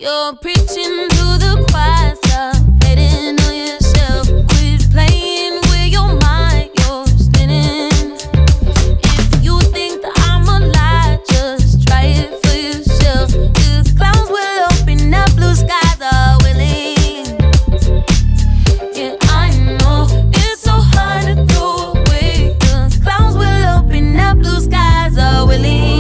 You're preaching to the choir, stop hating on yourself. Quit playing with your mind, you're spinning. If you think that I'm a lie, just try it for yourself. The clouds will open up, blue skies are willing. Yeah, I know it's so hard to throw away. The clouds will open up, blue skies are willing.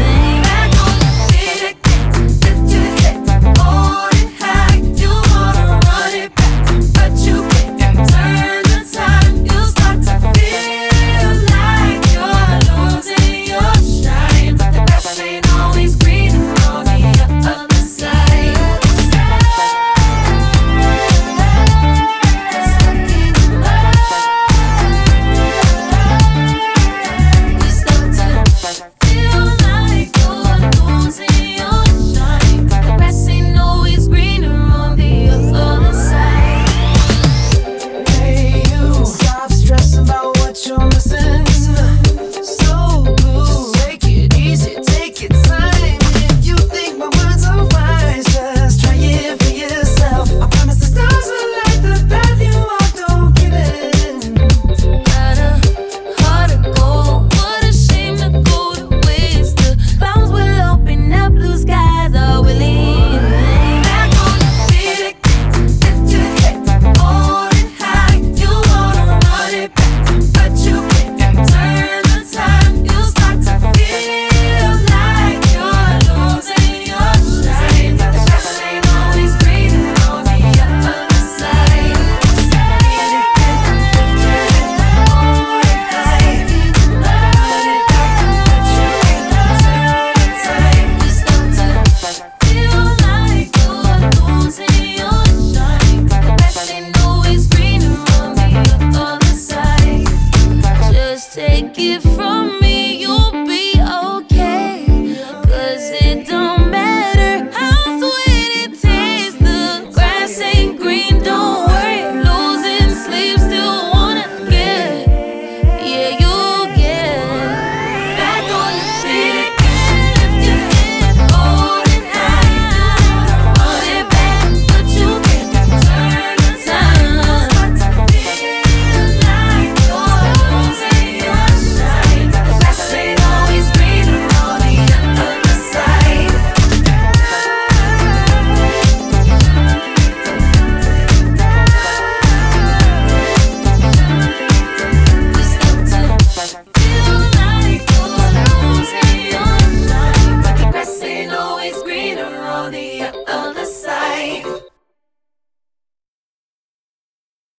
Take it from me, you'll be okay. 'Cause it don't matter how sweet it tastes. The grass ain't green, don't worry. Losing sleep, still wanna get. Yeah, you'll get back on your feet again. If your head holding high, hold it back, but you can't turn the time. Feel like you're losing. Greener on the other